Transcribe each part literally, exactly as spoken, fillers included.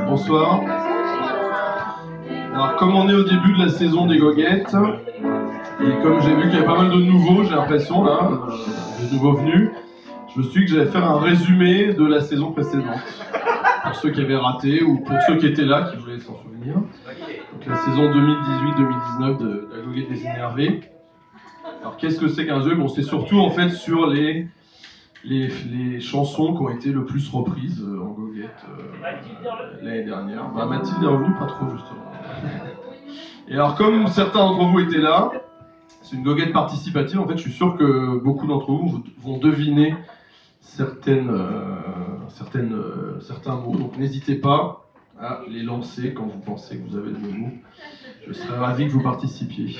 Bonsoir. Alors, comme on est au début de la saison des goguettes, et comme j'ai vu qu'il y avait pas mal de nouveaux, j'ai l'impression, là, euh, des nouveaux venus, je me suis dit que j'allais faire un résumé de la saison précédente. Pour ceux qui avaient raté, ou pour ceux qui étaient là, qui voulaient s'en souvenir. Donc la saison deux mille dix-huit deux mille dix-neuf de, de la goguette des énervés. Alors qu'est-ce que c'est qu'un jeu? Bon, c'est surtout en fait sur les, les, les chansons qui ont été le plus reprises euh, en goguette euh, l'année dernière. Bah, Mathilde est revenue pas trop justement. Et alors comme certains d'entre vous étaient là, c'est une goguette participative. En fait, je suis sûr que beaucoup d'entre vous vont deviner certaines, euh, certaines, euh, certains mots. Donc n'hésitez pas à les lancer quand vous pensez que vous avez le mot. Je serais ravi que vous participiez.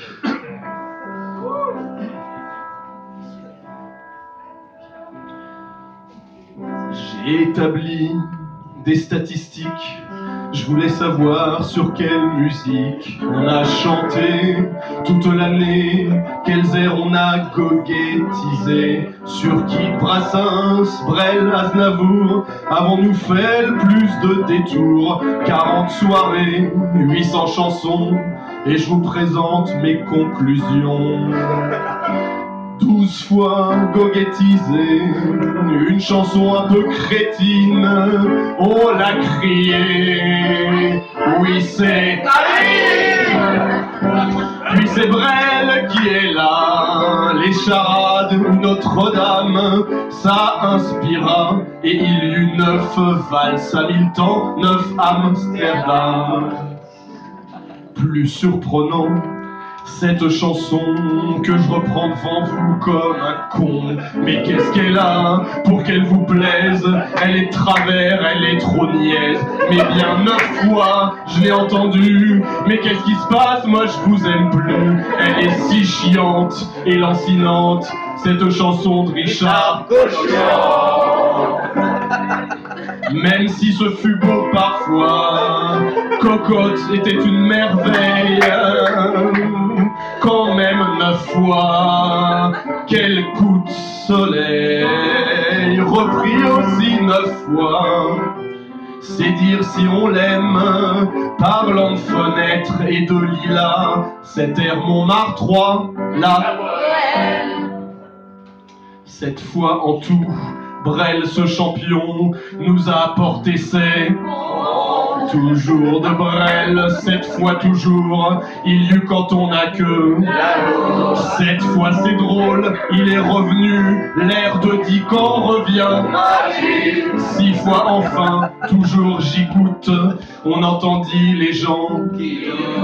J'ai établi des statistiques. Je voulais savoir sur quelle musique on a chanté toute l'année, quels airs on a goguettisé, sur qui Brassens, Brel, Aznavour avons-nous fait le plus de détours. Quarante soirées, huit cents chansons, et je vous présente mes conclusions. Douze fois goguettisé, une chanson un peu crétine, on l'a crié, oui c'est Aline. Puis c'est Brel qui est là, les charades ou Notre-Dame, ça inspira, et il y eut neuf valses à mille temps, neuf Amsterdam. Plus surprenant, cette chanson que je reprends devant vous comme un con. Mais qu'est-ce qu'elle a pour qu'elle vous plaise? Elle est de travers, elle est trop niaise. Mais bien neuf fois je l'ai entendue. Mais qu'est-ce qui se passe? Moi je vous aime plus. Elle est si chiante et lancinante, cette chanson de Richard Cochian. Même si ce fut beau parfois, Cocotte était une merveille. Quand même neuf fois, quel coup de soleil, repris aussi neuf fois. C'est dire si on l'aime, parlant de fenêtres et de lilas, cet air Montmartre trois, là. Cette fois en tout, Brel, ce champion, nous a apporté ses... Toujours de Brel, cette fois toujours, il y eut quand on a que... Cette fois c'est drôle, il est revenu, l'air de dit quand revient. Six fois enfin, toujours j'y goûte, on entendit les gens qui...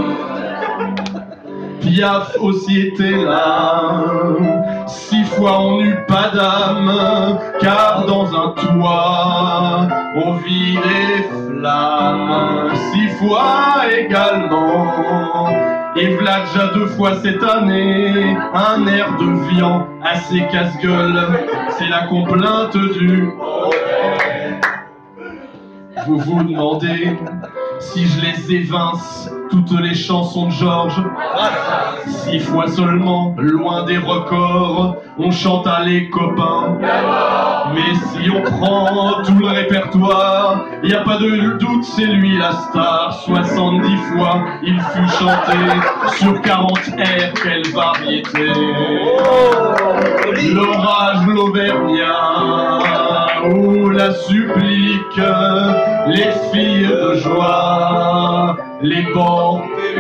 Piaf aussi était là, six fois on n'eut pas d'âme, car dans un toit, on vit les flammes. Six fois également, et v'là déjà deux fois cette année, un air de viand assez casse-gueule, c'est la complainte du... Vous vous demandez si je les évince, toutes les chansons de Georges. Six fois seulement, loin des records, on chante à les copains. Mais si on prend tout le répertoire, y a pas de doute, c'est lui la star. Soixante-dix fois, il fut chanté sur quarante airs, quelle variété. L'orage, l'auvergnat, ou la supplique, les filles de joie, les bancs,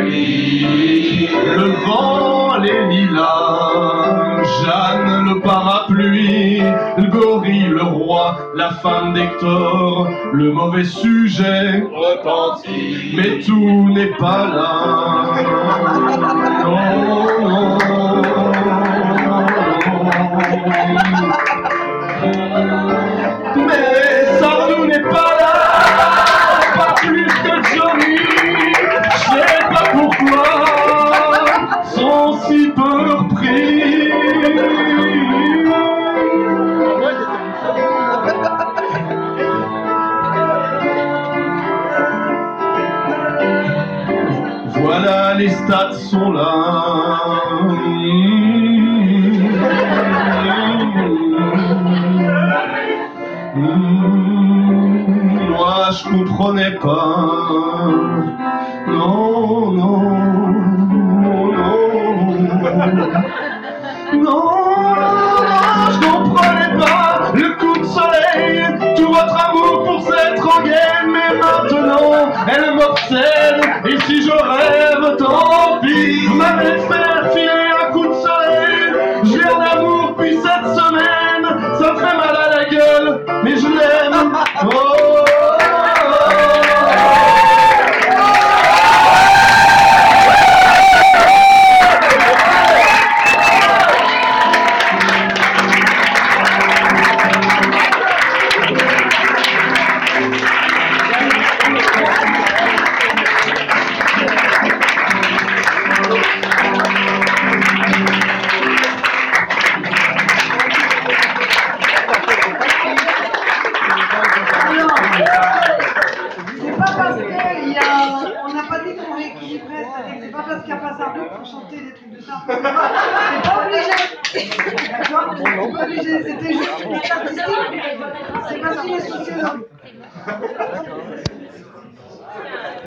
le vent, les lilas, Jeanne, le parapluie, le gorille, le roi, la femme d'Hector, le mauvais sujet, repenti, mais tout n'est pas là. Non, non, mais Sardou n'est pas là, pas plus que Johnny. Je sais pas pourquoi sont si peu repris. Voilà, les stats sont là. Mmh. moi je comprenais pas. Non, non, non, non, je comprenais pas le coup de soleil, tout votre amour pour cette rengaine, mais maintenant elle m'obsède, et si je rêve, tant pis. Vous m'avez fait filer un coup de soleil, j'ai un amour depuis cette semaine, ça me fait mal à la gueule, mais je l'aime. Oh, oh, oh. C'est pas parce qu'il y a... On n'a pas dit qu'on rééquilibrait, c'est-à-dire que c'est pas parce qu'il n'y a pas Sardou pour chanter des trucs de ça. C'est pas obligé. D'accord? C'est pas obligé, c'était juste une note artistique. C'est parce qu'il est sociologue.